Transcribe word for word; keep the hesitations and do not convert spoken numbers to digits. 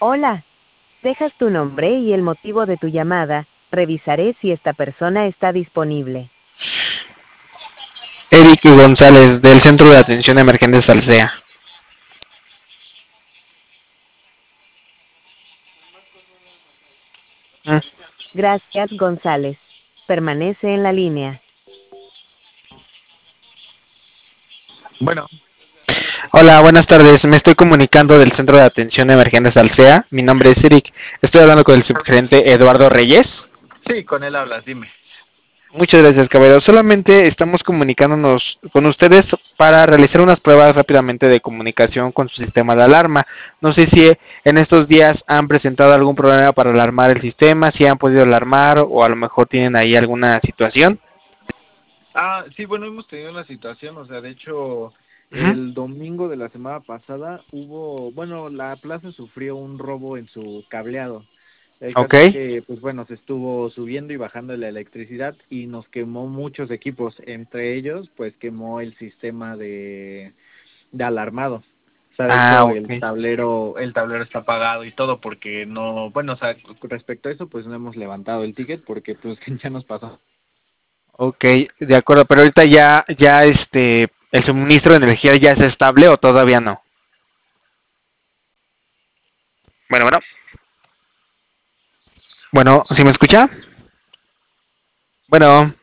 Hola, dejas tu nombre y el motivo de tu llamada. Revisaré si esta persona está disponible. Eric González, del Centro de Atención Emergente Salsea. Mm. Gracias, González. Permanece en la línea. Bueno, Hola, buenas tardes. Me estoy comunicando del Centro de Atención Emergente Salsea. Mi nombre es Eric. Estoy hablando con el subgerente Eduardo Reyes. sí, con él hablas, dime. Muchas gracias, caballero. Solamente estamos comunicándonos con ustedes para realizar unas pruebas rápidamente de comunicación con su sistema de alarma. No sé si en estos días han presentado algún problema para alarmar el sistema, si han podido alarmar o a lo mejor tienen ahí alguna situación. Ah, sí, bueno, hemos tenido una situación, o sea, de hecho, Ujú. el domingo de la semana pasada hubo, bueno, la plaza sufrió un robo en su cableado. El Ok. caso es que, pues bueno, se estuvo subiendo y bajando la electricidad y nos quemó muchos equipos, entre ellos, pues quemó el sistema de, de alarmado. O sea, de Ah, hecho, el ok. tablero, el tablero está apagado y todo porque no, bueno, o sea, respecto a eso, pues no hemos levantado el ticket porque pues ya nos pasó. Ok, de acuerdo, pero ahorita ya, ya este, el suministro de energía ya es estable o todavía no. Bueno, bueno. Bueno, ¿sí me escucha? Bueno.